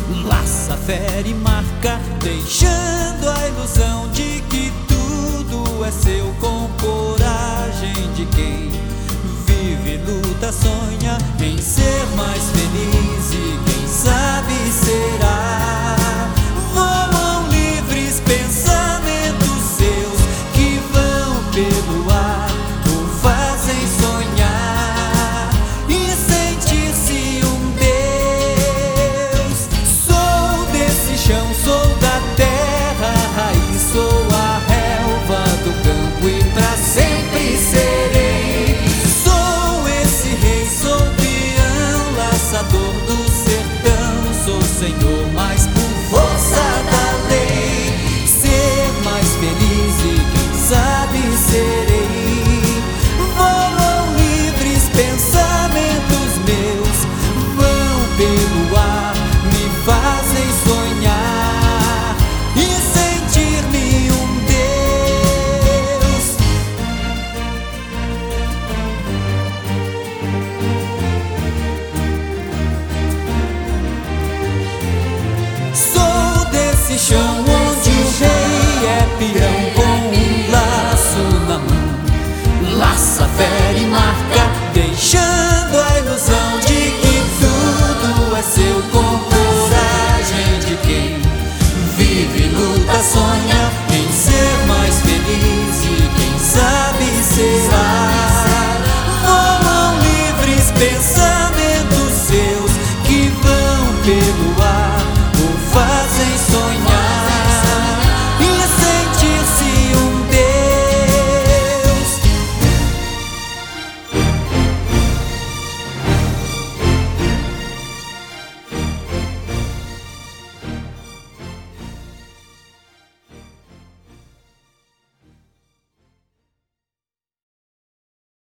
Laça, fere e marca, deixando a ilusão de que tudo é seu, com coragem de quem vive, luta, sonha em ser mais feliz e quem sabe será. Voam livres pensamentos seus que vão pelo ar, o fazem sonhar e sentir-se um Deus. Sou desse chão, sou da terra, a raiz, sou a relva do campo e pra sempre serei. Sou esse rei, sou peão, laçador do sertão, sou senhor mais puro.